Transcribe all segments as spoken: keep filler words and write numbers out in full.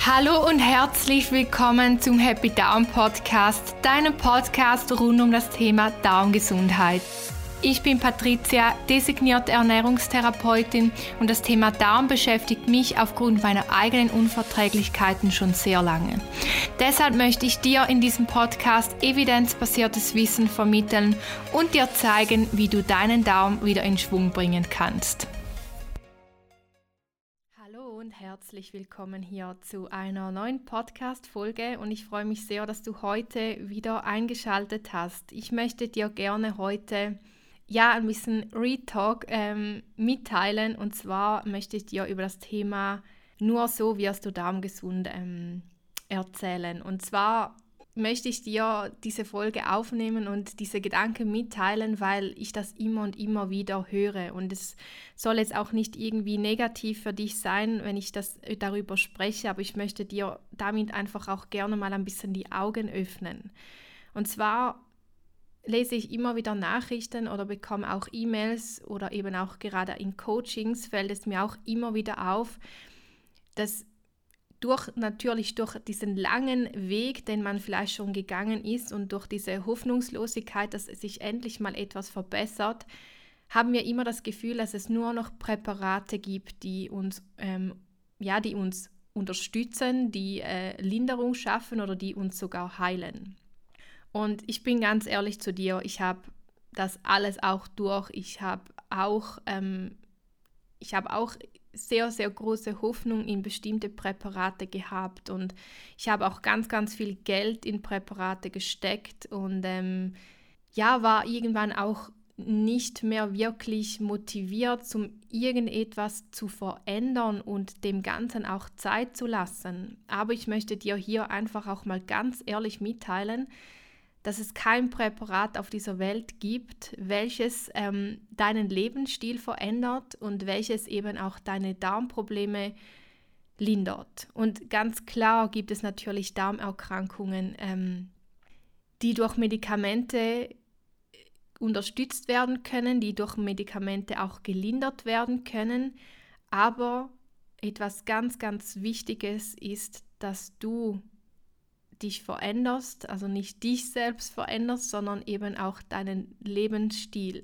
Hallo und herzlich willkommen zum Happy Darm Podcast, deinem Podcast rund um das Thema Darmgesundheit. Ich bin Patricia, designierte Ernährungstherapeutin, und das Thema Darm beschäftigt mich aufgrund meiner eigenen Unverträglichkeiten schon sehr lange. Deshalb möchte ich dir in diesem Podcast evidenzbasiertes Wissen vermitteln und dir zeigen, wie du deinen Darm wieder in Schwung bringen kannst. Hallo und herzlich willkommen hier zu einer neuen Podcast-Folge, und ich freue mich sehr, dass du heute wieder eingeschaltet hast. Ich möchte dir gerne heute ja ein bisschen Retalk ähm, mitteilen, und zwar möchte ich dir über das Thema "Nur so wirst du darmgesund" ähm, erzählen. Und zwar möchte ich dir diese Folge aufnehmen und diese Gedanken mitteilen, weil ich das immer und immer wieder höre, und es soll jetzt auch nicht irgendwie negativ für dich sein, wenn ich das darüber spreche, aber ich möchte dir damit einfach auch gerne mal ein bisschen die Augen öffnen. Und zwar lese ich immer wieder Nachrichten oder bekomme auch E-Mails, oder eben auch gerade in Coachings fällt es mir auch immer wieder auf, dass durch natürlich durch diesen langen Weg, den man vielleicht schon gegangen ist, und durch diese Hoffnungslosigkeit, dass es sich endlich mal etwas verbessert, haben wir immer das Gefühl, dass es nur noch Präparate gibt, die uns, ähm, ja, die uns unterstützen, die äh, Linderung schaffen oder die uns sogar heilen. Und ich bin ganz ehrlich zu dir, ich habe das alles auch durch. Ich habe auch, ähm, ich habe auch sehr, sehr große Hoffnung in bestimmte Präparate gehabt, und ich habe auch ganz, ganz viel Geld in Präparate gesteckt und ähm, ja, war irgendwann auch nicht mehr wirklich motiviert, um irgendetwas zu verändern und dem Ganzen auch Zeit zu lassen. Aber ich möchte dir hier einfach auch mal ganz ehrlich mitteilen, dass es kein Präparat auf dieser Welt gibt, welches ähm, deinen Lebensstil verändert und welches eben auch deine Darmprobleme lindert. Und ganz klar gibt es natürlich Darmerkrankungen, ähm, die durch Medikamente unterstützt werden können, die durch Medikamente auch gelindert werden können. Aber etwas ganz, ganz Wichtiges ist, dass du dich veränderst, also nicht dich selbst veränderst, sondern eben auch deinen Lebensstil.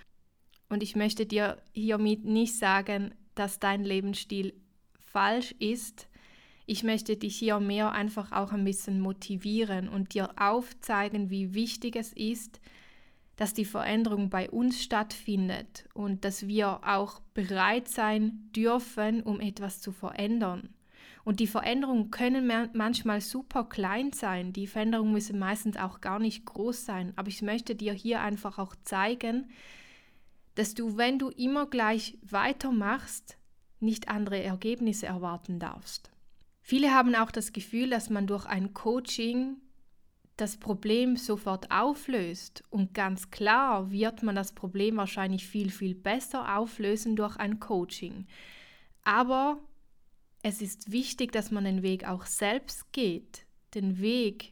Und ich möchte dir hiermit nicht sagen, dass dein Lebensstil falsch ist. Ich möchte dich hier mehr einfach auch ein bisschen motivieren und dir aufzeigen, wie wichtig es ist, dass die Veränderung bei uns stattfindet und dass wir auch bereit sein dürfen, um etwas zu verändern. Und die Veränderungen können manchmal super klein sein, die Veränderungen müssen meistens auch gar nicht groß sein, aber ich möchte dir hier einfach auch zeigen, dass du, wenn du immer gleich weitermachst, nicht andere Ergebnisse erwarten darfst. Viele haben auch das Gefühl, dass man durch ein Coaching das Problem sofort auflöst, und ganz klar wird man das Problem wahrscheinlich viel, viel besser auflösen durch ein Coaching. Aber es ist wichtig, dass man den Weg auch selbst geht. Den Weg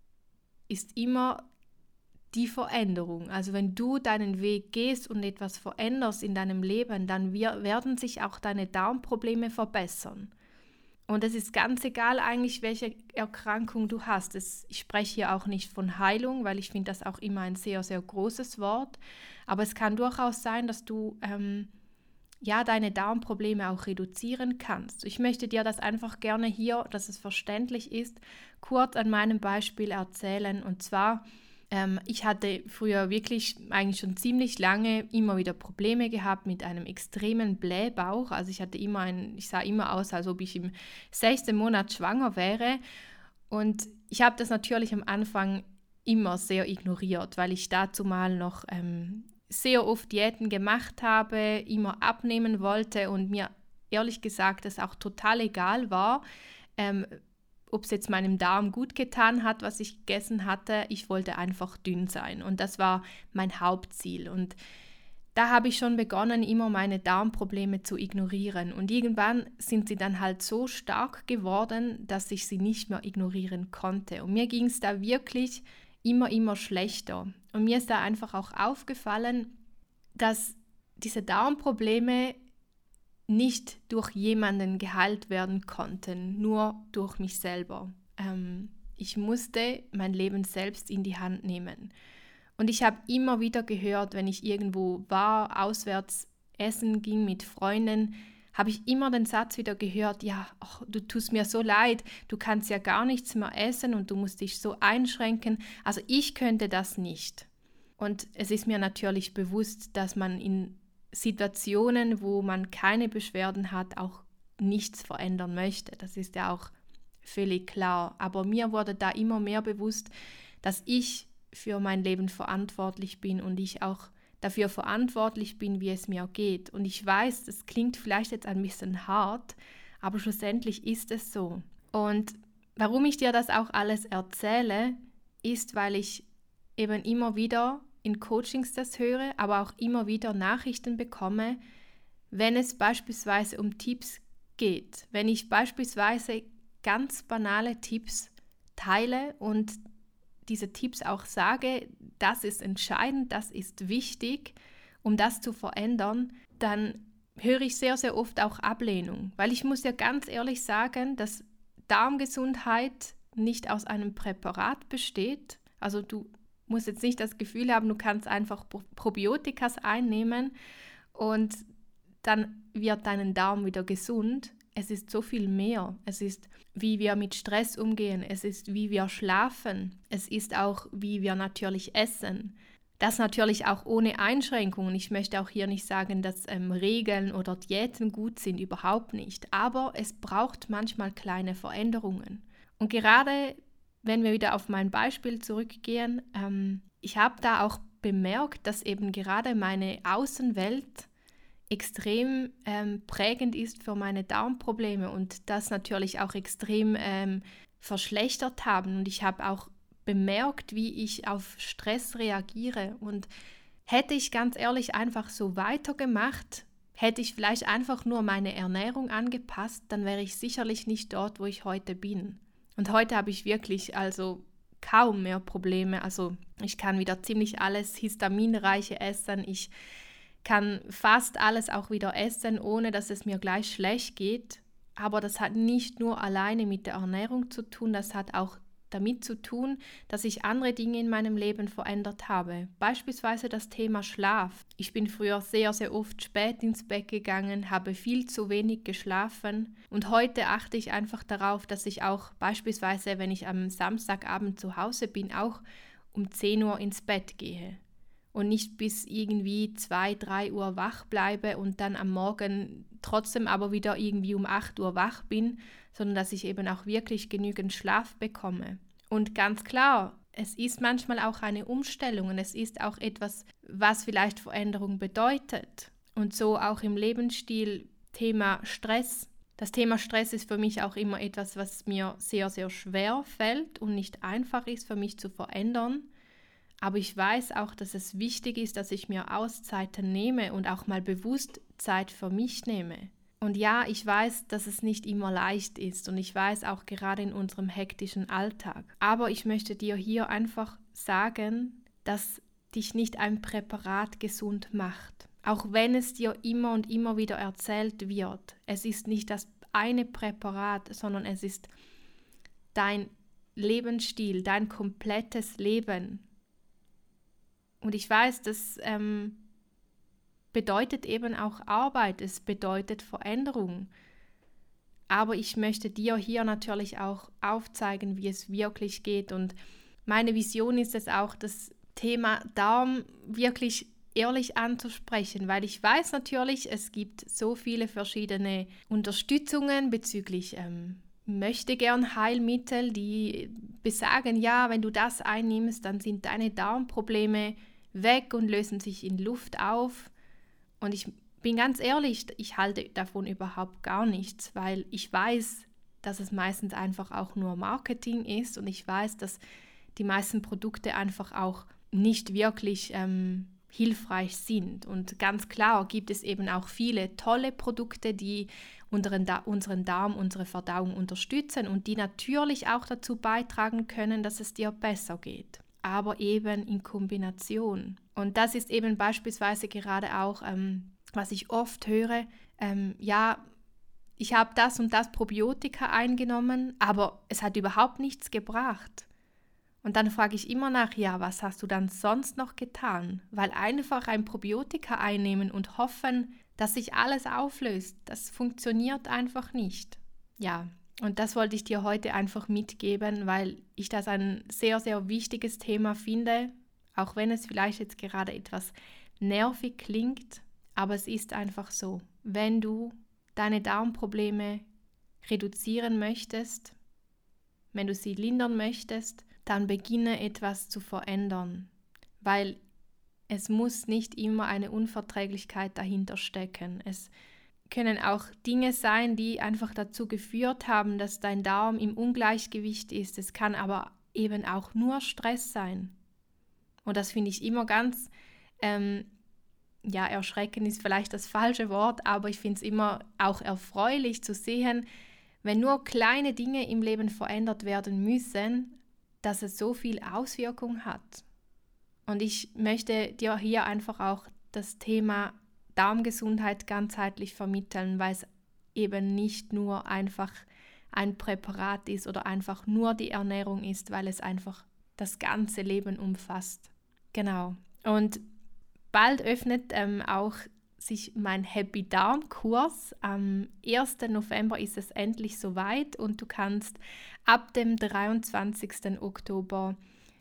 ist immer die Veränderung. Also wenn du deinen Weg gehst und etwas veränderst in deinem Leben, dann wir, werden sich auch deine Darmprobleme verbessern. Und es ist ganz egal eigentlich, welche Erkrankung du hast. Es, ich spreche hier auch nicht von Heilung, weil ich finde das auch immer ein sehr, sehr großes Wort. Aber es kann durchaus sein, dass du ähm, ja, deine Darmprobleme auch reduzieren kannst. Ich möchte dir das einfach gerne hier, dass es verständlich ist, kurz an meinem Beispiel erzählen. Und zwar, ähm, ich hatte früher wirklich eigentlich schon ziemlich lange immer wieder Probleme gehabt mit einem extremen Blähbauch. Also ich hatte immer ein, ich sah immer aus, als ob ich im sechsten Monat schwanger wäre. Und ich habe das natürlich am Anfang immer sehr ignoriert, weil ich dazu mal noch ähm, sehr oft Diäten gemacht habe, immer abnehmen wollte und mir ehrlich gesagt es auch total egal war, ähm, ob es jetzt meinem Darm gut getan hat, was ich gegessen hatte. Ich wollte einfach dünn sein, und das war mein Hauptziel. Und da habe ich schon begonnen, immer meine Darmprobleme zu ignorieren, und irgendwann sind sie dann halt so stark geworden, dass ich sie nicht mehr ignorieren konnte. Und mir ging es da wirklich immer, immer schlechter. Und mir ist da einfach auch aufgefallen, dass diese Darmprobleme nicht durch jemanden geheilt werden konnten, nur durch mich selber. Ähm, ich musste mein Leben selbst in die Hand nehmen. Und ich habe immer wieder gehört, wenn ich irgendwo war, auswärts essen ging mit Freunden, habe ich immer den Satz wieder gehört, ja, ach, du tust mir so leid, du kannst ja gar nichts mehr essen und du musst dich so einschränken. Also ich könnte das nicht. Und es ist mir natürlich bewusst, dass man in Situationen, wo man keine Beschwerden hat, auch nichts verändern möchte. Das ist ja auch völlig klar. Aber mir wurde da immer mehr bewusst, dass ich für mein Leben verantwortlich bin und ich auch dafür verantwortlich bin, wie es mir geht. Und ich weiß, das klingt vielleicht jetzt ein bisschen hart, aber schlussendlich ist es so. Und warum ich dir das auch alles erzähle, ist, weil ich eben immer wieder in Coachings das höre, aber auch immer wieder Nachrichten bekomme, wenn es beispielsweise um Tipps geht. Wenn ich beispielsweise ganz banale Tipps teile und diese Tipps auch sage, das ist entscheidend, das ist wichtig, um das zu verändern, dann höre ich sehr, sehr oft auch Ablehnung. Weil ich muss ja ganz ehrlich sagen, dass Darmgesundheit nicht aus einem Präparat besteht. Also du musst jetzt nicht das Gefühl haben, du kannst einfach Probiotikas einnehmen und dann wird dein Darm wieder gesund. Es ist so viel mehr. Es ist, wie wir mit Stress umgehen. Es ist, wie wir schlafen. Es ist auch, wie wir natürlich essen. Das natürlich auch ohne Einschränkungen. Ich möchte auch hier nicht sagen, dass ähm, Regeln oder Diäten gut sind, überhaupt nicht. Aber es braucht manchmal kleine Veränderungen. Und gerade, wenn wir wieder auf mein Beispiel zurückgehen, ähm, ich habe da auch bemerkt, dass eben gerade meine Außenwelt extrem ähm, prägend ist für meine Darmprobleme und das natürlich auch extrem ähm, verschlechtert haben. Und ich habe auch bemerkt, wie ich auf Stress reagiere. Und hätte ich ganz ehrlich einfach so weitergemacht, hätte ich vielleicht einfach nur meine Ernährung angepasst, dann wäre ich sicherlich nicht dort, wo ich heute bin. Und heute habe ich wirklich also kaum mehr Probleme. Also ich kann wieder ziemlich alles Histaminreiche essen. Ich kann fast alles auch wieder essen, ohne dass es mir gleich schlecht geht. Aber das hat nicht nur alleine mit der Ernährung zu tun, das hat auch damit zu tun, dass ich andere Dinge in meinem Leben verändert habe. Beispielsweise das Thema Schlaf. Ich bin früher sehr, sehr oft spät ins Bett gegangen, habe viel zu wenig geschlafen und heute achte ich einfach darauf, dass ich auch beispielsweise, wenn ich am Samstagabend zu Hause bin, auch um zehn Uhr ins Bett gehe. Und nicht bis irgendwie zwei, drei Uhr wach bleibe und dann am Morgen trotzdem aber wieder irgendwie um acht Uhr wach bin, sondern dass ich eben auch wirklich genügend Schlaf bekomme. Und ganz klar, es ist manchmal auch eine Umstellung und es ist auch etwas, was vielleicht Veränderung bedeutet. Und so auch im Lebensstil Thema Stress. Das Thema Stress ist für mich auch immer etwas, was mir sehr, sehr schwer fällt und nicht einfach ist für mich zu verändern. Aber ich weiß auch, dass es wichtig ist, dass ich mir Auszeiten nehme und auch mal bewusst Zeit für mich nehme. Und ja, ich weiß, dass es nicht immer leicht ist und ich weiß auch gerade in unserem hektischen Alltag. Aber ich möchte dir hier einfach sagen, dass dich nicht ein Präparat gesund macht. Auch wenn es dir immer und immer wieder erzählt wird. Es ist nicht das eine Präparat, sondern es ist dein Lebensstil, dein komplettes Leben. Und ich weiß, das ähm, bedeutet eben auch Arbeit, es bedeutet Veränderung. Aber ich möchte dir hier natürlich auch aufzeigen, wie es wirklich geht. Und meine Vision ist es auch, das Thema Darm wirklich ehrlich anzusprechen, weil ich weiß natürlich, es gibt so viele verschiedene Unterstützungen bezüglich ähm, möchte gern Heilmittel, die besagen, ja, wenn du das einnimmst, dann sind deine Darmprobleme weg und lösen sich in Luft auf. Und ich bin ganz ehrlich, ich halte davon überhaupt gar nichts, weil ich weiß, dass es meistens einfach auch nur Marketing ist und ich weiß, dass die meisten Produkte einfach auch nicht wirklich ähm, hilfreich sind. Und ganz klar gibt es eben auch viele tolle Produkte, die unseren, da- unseren Darm, unsere Verdauung unterstützen und die natürlich auch dazu beitragen können, dass es dir besser geht. Aber eben in Kombination. Und das ist eben beispielsweise gerade auch, ähm, was ich oft höre, ähm, ja, ich habe das und das Probiotika eingenommen, aber es hat überhaupt nichts gebracht. Und dann frage ich immer nach, ja, was hast du dann sonst noch getan? Weil einfach ein Probiotika einnehmen und hoffen, dass sich alles auflöst, das funktioniert einfach nicht. Ja, und das wollte ich dir heute einfach mitgeben, weil ich das ein sehr, sehr wichtiges Thema finde, auch wenn es vielleicht jetzt gerade etwas nervig klingt, aber es ist einfach so. Wenn du deine Darmprobleme reduzieren möchtest, wenn du sie lindern möchtest, dann beginne etwas zu verändern, weil es muss nicht immer eine Unverträglichkeit dahinter stecken. Es können auch Dinge sein, die einfach dazu geführt haben, dass dein Darm im Ungleichgewicht ist. Es kann aber eben auch nur Stress sein. Und das finde ich immer ganz, ähm, ja, erschreckend ist vielleicht das falsche Wort, aber ich finde es immer auch erfreulich zu sehen, wenn nur kleine Dinge im Leben verändert werden müssen, dass es so viel Auswirkung hat. Und ich möchte dir hier einfach auch das Thema Darmgesundheit ganzheitlich vermitteln, weil es eben nicht nur einfach ein Präparat ist oder einfach nur die Ernährung ist, weil es einfach das ganze Leben umfasst. Genau. Und bald öffnet ähm, auch sich mein Happy Darm Kurs. Am ersten November ist es endlich soweit und du kannst ab dem dreiundzwanzigsten Oktober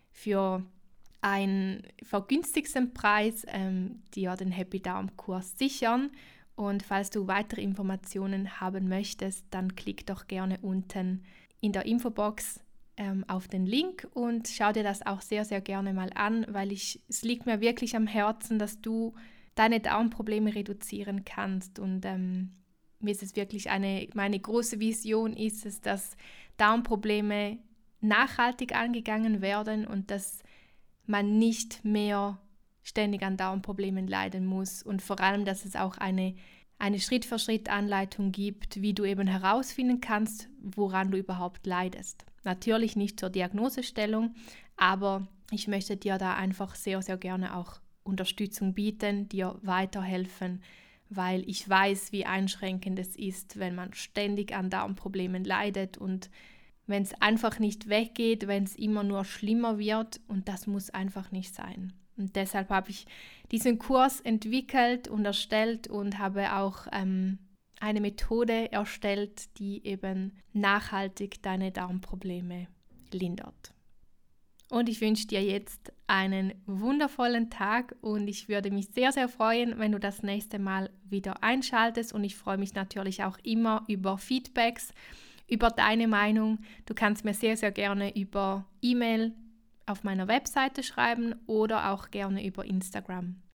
für einen vergünstigsten Preis ähm, dir den Happy Darm Kurs sichern. Und falls du weitere Informationen haben möchtest, dann klick doch gerne unten in der Infobox ähm, auf den Link und schau dir das auch sehr, sehr gerne mal an, weil ich, es liegt mir wirklich am Herzen, dass du deine Darmprobleme reduzieren kannst. Und ähm, mir ist es wirklich eine, meine große Vision ist es, dass Darmprobleme nachhaltig angegangen werden und dass man nicht mehr ständig an Darmproblemen leiden muss und vor allem, dass es auch eine, eine Schritt-für-Schritt-Anleitung gibt, wie du eben herausfinden kannst, woran du überhaupt leidest. Natürlich nicht zur Diagnosestellung, aber ich möchte dir da einfach sehr, sehr gerne auch Unterstützung bieten, dir weiterhelfen, weil ich weiß, wie einschränkend es ist, wenn man ständig an Darmproblemen leidet und wenn es einfach nicht weggeht, wenn es immer nur schlimmer wird und das muss einfach nicht sein. Und deshalb habe ich diesen Kurs entwickelt und erstellt und habe auch ähm, eine Methode erstellt, die eben nachhaltig deine Darmprobleme lindert. Und ich wünsche dir jetzt einen wundervollen Tag und ich würde mich sehr, sehr freuen, wenn du das nächste Mal wieder einschaltest und ich freue mich natürlich auch immer über Feedbacks, über deine Meinung. Du kannst mir sehr, sehr gerne über E-Mail auf meiner Webseite schreiben oder auch gerne über Instagram.